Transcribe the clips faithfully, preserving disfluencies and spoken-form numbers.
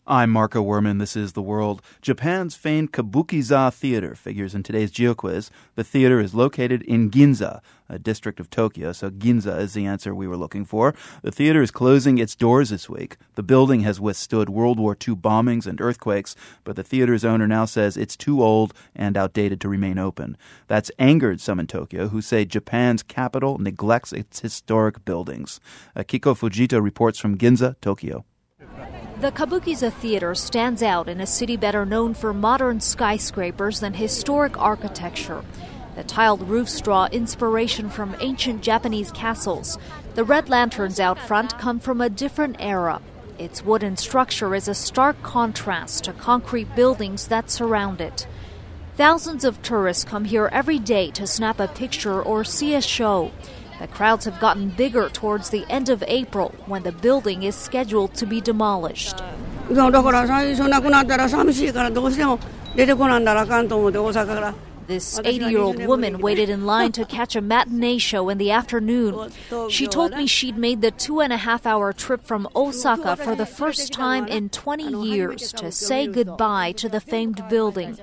I'm Marco Werman. This is The World. Japan's famed Kabukiza Theater figures in today's GeoQuiz. The theater is located in Ginza, a district of Tokyo, so Ginza is the answer we were looking for. The theater is closing its doors this week. The building has withstood World War Two bombings and earthquakes, but the theater's owner now says it's too old and outdated to remain open. That's angered some in Tokyo who say Japan's capital neglects its historic buildings. Uh, Kiko Fujita reports from Ginza, Tokyo. The Kabukiza Theater stands out in a city better known for modern skyscrapers than historic architecture. The tiled roofs draw inspiration from ancient Japanese castles. The red lanterns out front come from a different era. Its wooden structure is a stark contrast to concrete buildings that surround it. Thousands of tourists come here every day to snap a picture or see a show. The crowds have gotten bigger towards the end of April when the building is scheduled to be demolished. This eighty-year-old woman waited in line to catch a matinee show in the afternoon. She told me she'd made the two-and-a-half-hour trip from Osaka for the first time in twenty years to say goodbye to the famed building.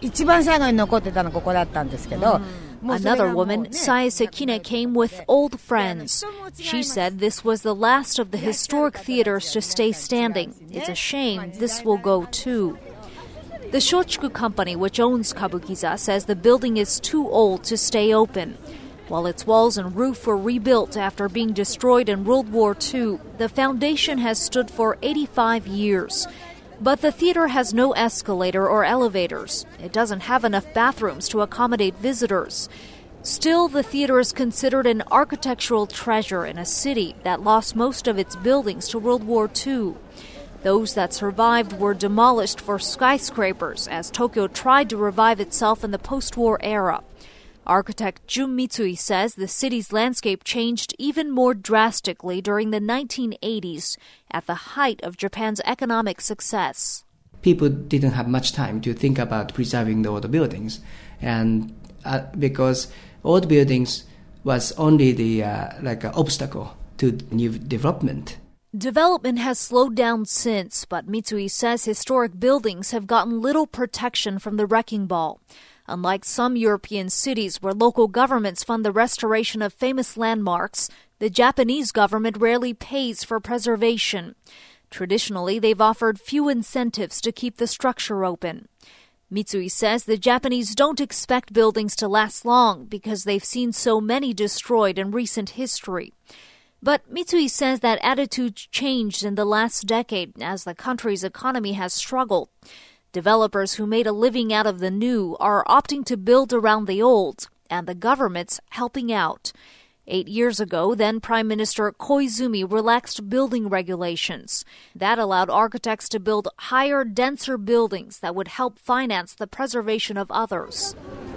Another woman, Sae Sekine, came with old friends. She said this was the last of the historic theaters to stay standing. It's a shame this will go too. The Shochiku company, which owns Kabukiza, says the building is too old to stay open. While its walls and roof were rebuilt after being destroyed in World War Two, the foundation has stood for eighty-five years. But the theater has no escalator or elevators. It doesn't have enough bathrooms to accommodate visitors. Still, the theater is considered an architectural treasure in a city that lost most of its buildings to World War Two. Those that survived were demolished for skyscrapers as Tokyo tried to revive itself in the post-war era. Architect Jun Mitsui says the city's landscape changed even more drastically during the nineteen eighties at the height of Japan's economic success. People didn't have much time to think about preserving the old buildings, and uh, because old buildings was only the uh, like an obstacle to new development. Development has slowed down since, but Mitsui says historic buildings have gotten little protection from the wrecking ball. Unlike some European cities where local governments fund the restoration of famous landmarks, the Japanese government rarely pays for preservation. Traditionally, they've offered few incentives to keep the structure open. Mitsui says the Japanese don't expect buildings to last long because they've seen so many destroyed in recent history. But Mitsui says that attitude changed in the last decade as the country's economy has struggled. Developers who made a living out of the new are opting to build around the old, and the government's helping out. Eight years ago, then Prime Minister Koizumi relaxed building regulations. That allowed architects to build higher, denser buildings that would help finance the preservation of others.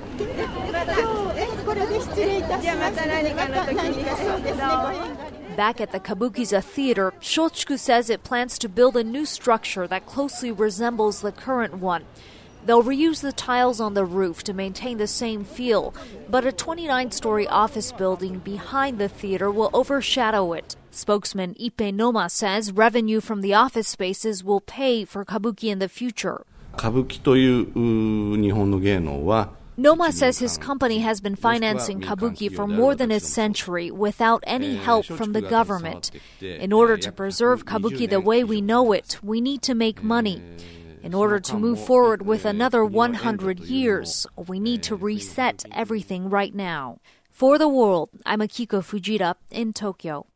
Back at the Kabukiza Theater, Shochiku says it plans to build a new structure that closely resembles the current one. They'll reuse the tiles on the roof to maintain the same feel, but a twenty-nine-story office building behind the theater will overshadow it. Spokesman Ippei Noma says revenue from the office spaces will pay for kabuki in the future. Noma says his company has been financing kabuki for more than a century without any help from the government. In order to preserve kabuki the way we know it, we need to make money. In order to move forward with another one hundred years, we need to reset everything right now. For The World, I'm Akiko Fujita in Tokyo.